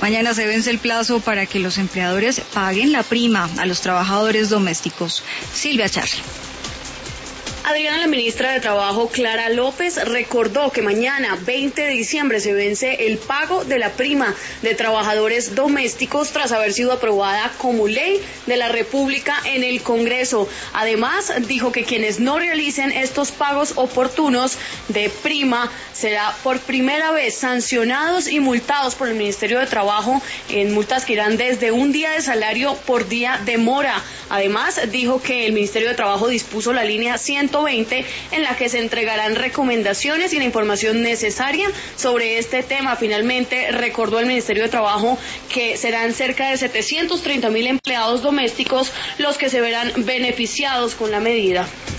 Mañana se vence el plazo para que los empleadores paguen la prima a los trabajadores domésticos. Silvia Charri. Adriana, la ministra de Trabajo, Clara López, recordó que mañana, 20 de diciembre, se vence el pago de la prima de trabajadores domésticos tras haber sido aprobada como ley de la República en el Congreso. Además, dijo que quienes no realicen estos pagos oportunos de prima será por primera vez sancionados y multados por el Ministerio de Trabajo en multas que irán desde un día de salario por día de mora. Además, dijo que el Ministerio de Trabajo dispuso la línea 120 en la que se entregarán recomendaciones y la información necesaria sobre este tema. Finalmente, recordó el Ministerio de Trabajo que serán cerca de 730.000 empleados domésticos los que se verán beneficiados con la medida.